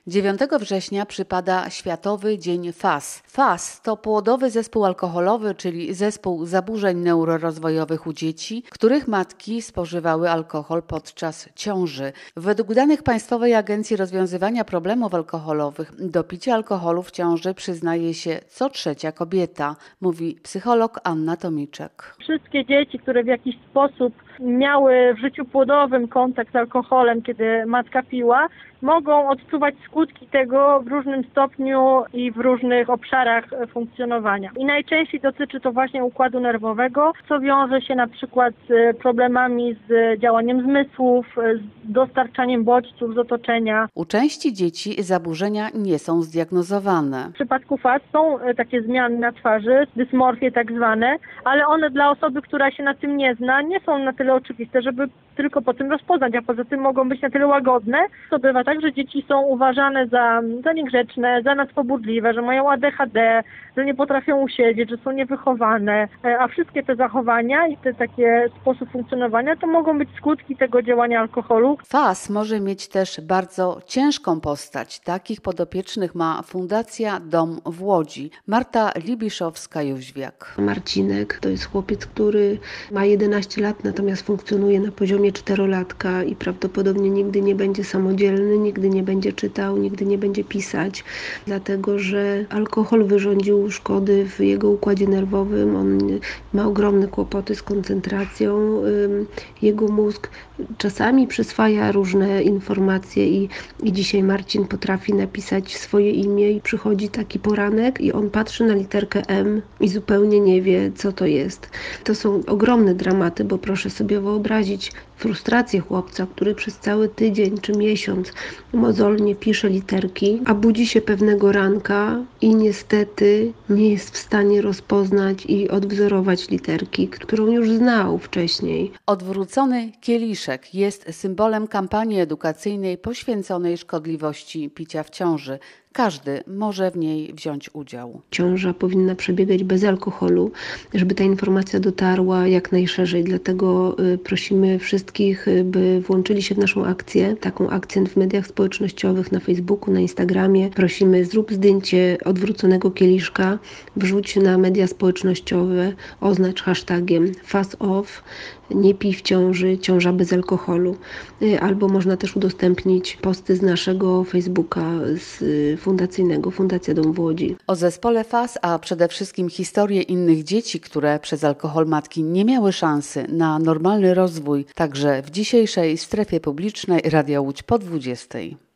9 września przypada Światowy Dzień FAS. FAS to płodowy zespół alkoholowy, czyli zespół zaburzeń neurorozwojowych u dzieci, których matki spożywały alkohol podczas ciąży. Według danych Państwowej Agencji Rozwiązywania Problemów Alkoholowych do picia alkoholu w ciąży przyznaje się co trzecia kobieta, mówi psycholog Anna Tomiczek. Wszystkie dzieci, które w jakiś sposób miały w życiu płodowym kontakt z alkoholem, kiedy matka piła, mogą odczuwać skutki tego w różnym stopniu i w różnych obszarach funkcjonowania. I najczęściej dotyczy to właśnie układu nerwowego, co wiąże się na przykład z problemami z działaniem zmysłów, z dostarczaniem bodźców z otoczenia. U części dzieci zaburzenia nie są zdiagnozowane. W przypadku FAS są takie zmiany na twarzy, dysmorfie tak zwane, ale one dla osoby, która się na tym nie zna, nie są na tyle oczywiste, żeby tylko po tym rozpoznać, a poza tym mogą być na tyle łagodne. To bywa tak, że dzieci są uważane za niegrzeczne, za nadpobudliwe, że mają ADHD, że nie potrafią usiedzieć, że są niewychowane, a wszystkie te zachowania i takie sposób funkcjonowania to mogą być skutki tego działania alkoholu. FAS może mieć też bardzo ciężką postać. Takich podopiecznych ma Fundacja Dom w Łodzi. Marta Libiszowska-Jóźwiak. Marcinek to jest chłopiec, który ma 11 lat, natomiast funkcjonuje na poziomie 4-latka i prawdopodobnie nigdy nie będzie samodzielny, nigdy nie będzie czytał, nigdy nie będzie pisać, dlatego że alkohol wyrządził szkody w jego układzie nerwowym. On ma ogromne kłopoty z koncentracją. Jego mózg czasami przyswaja różne informacje i dzisiaj Marcin potrafi napisać swoje imię i przychodzi taki poranek i on patrzy na literkę M i zupełnie nie wie, co to jest. To są ogromne dramaty, bo proszę sobie wyobrazić frustrację chłopca, który przez cały tydzień czy miesiąc mozolnie pisze literki, a budzi się pewnego ranka i niestety nie jest w stanie rozpoznać i odwzorować literki, którą już znał wcześniej. Odwrócony kieliszek jest symbolem kampanii edukacyjnej poświęconej szkodliwości picia w ciąży. Każdy może w niej wziąć udział. Ciąża powinna przebiegać bez alkoholu, żeby ta informacja dotarła jak najszerzej. Dlatego prosimy wszystkich, by włączyli się w naszą akcję. Taką akcję w mediach społecznościowych, na Facebooku, na Instagramie. Prosimy, zrób zdjęcie odwróconego kieliszka, wrzuć na media społecznościowe, oznacz hashtagiem FASOFF, nie pij w ciąży, ciąża bez alkoholu. Albo można też udostępnić posty z naszego Facebooka, z fundacyjnego, Fundacja Dom w Łodzi. O zespole FAS, a przede wszystkim historie innych dzieci, które przez alkohol matki nie miały szansy na normalny rozwój, także w dzisiejszej strefie publicznej Radia Łódź po 20.